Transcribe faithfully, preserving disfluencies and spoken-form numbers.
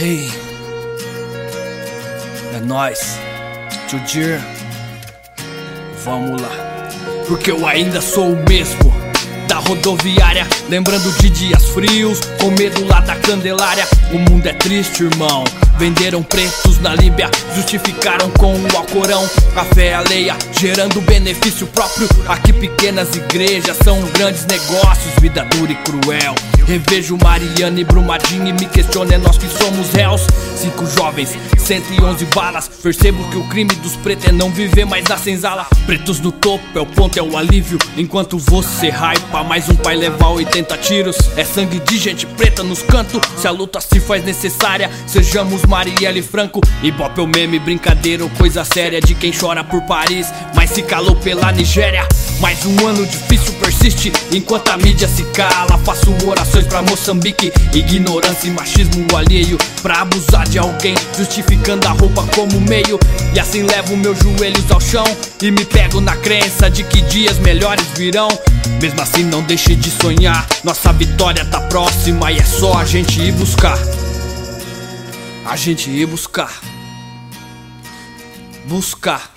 Hey, é nóis, tio Dir, vamos lá. Porque eu ainda sou o mesmo da rodoviária, lembrando de dias frios, com medo lá da Candelária. O mundo é triste, irmão. Venderam pretos na Líbia, justificaram com o Alcorão a fé alheia, gerando benefício próprio. Aqui pequenas igrejas são grandes negócios, vida dura e cruel. Revejo Mariana e Brumadinho e me questiono, é nós que somos réus. Cinco jovens, cento e onze balas. Percebo que o crime dos pretos é não viver mais na senzala. Pretos no topo, é o ponto, é o alívio. Enquanto você hypa, mais um pai levar oitenta tiros. É sangue de gente preta nos cantos. Se a luta se faz necessária, sejamos Marielle Franco. Ibope é o meme, brincadeira ou coisa séria de quem chora por Paris, mas se calou pela Nigéria. Mais um ano difícil persiste, enquanto a mídia se cala. Faço orações pra Moçambique, ignorância e machismo alheio, pra abusar de alguém, justificando a roupa como meio. E assim levo meus joelhos ao chão e me pego na crença de que dias melhores virão. Mesmo assim não deixe de sonhar, nossa vitória tá próxima e é só a gente ir buscar. A gente ir buscar. Buscar.